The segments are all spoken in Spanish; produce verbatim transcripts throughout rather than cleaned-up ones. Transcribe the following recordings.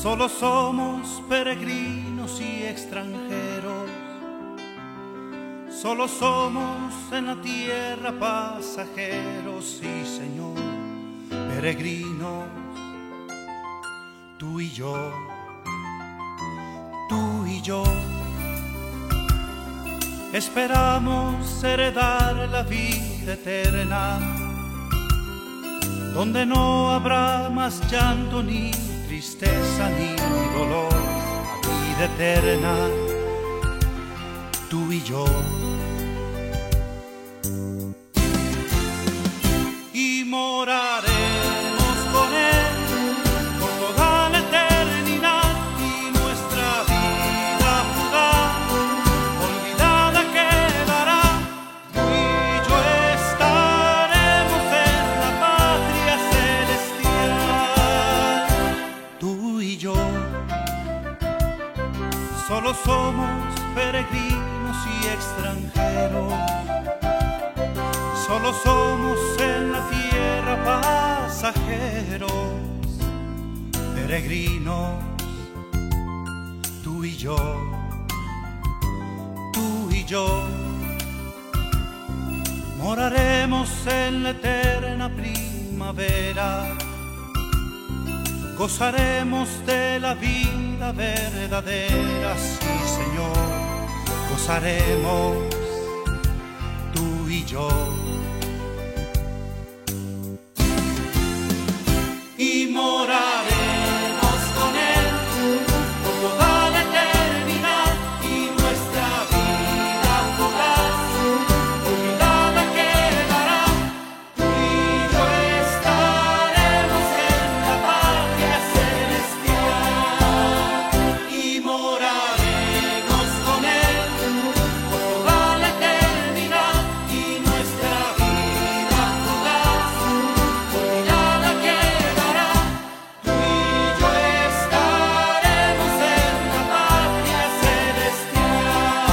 Solo somos peregrinos y extranjeros, solo somos en la tierra pasajeros, sí Señor, peregrinos, tú y yo, tú y yo. Esperamos heredar la vida eterna, donde no habrá más llanto ni tristeza ni dolor, la vida eterna, tú y yo. Y moraremos con Él por toda la eternidad, y nuestra vida fugaz, olvidada quedará. Tú y yo estaremos en la patria celestial. Tú y yo solo somos peregrinos y extranjeros, solo somos en la tierra pasajeros, peregrinos, tú y yo, tú y yo. Moraremos en la eterna primavera, gozaremos de la vida verdadera, sí Señor, gozaremos, tú y yo. Y moraremos con Él por toda la eternidad, y nuestra vida fugaz, olvidada quedará. Tú y yo estaremos en la patria celestial, y moraremos con Él por toda la eternidad, y nuestra vida fugaz, olvidada quedará. Tú y yo estaremos en la patria celestial.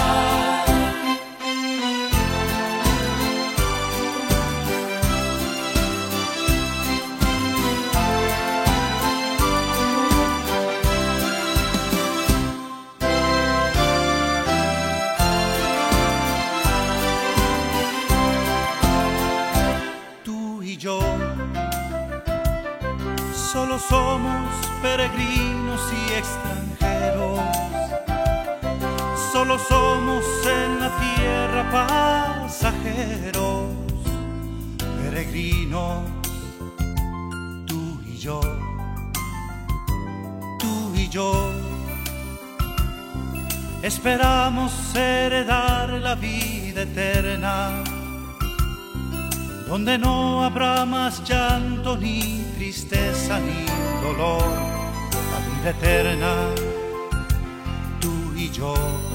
Tú y yo solo somos peregrinos y extranjeros, solo somos en la tierra pasajeros, peregrinos, tú y yo, tú y yo. Esperamos heredar la vida eterna, donde no habrá más llanto ni tristeza ni dolor, la vida eterna, tú y yo.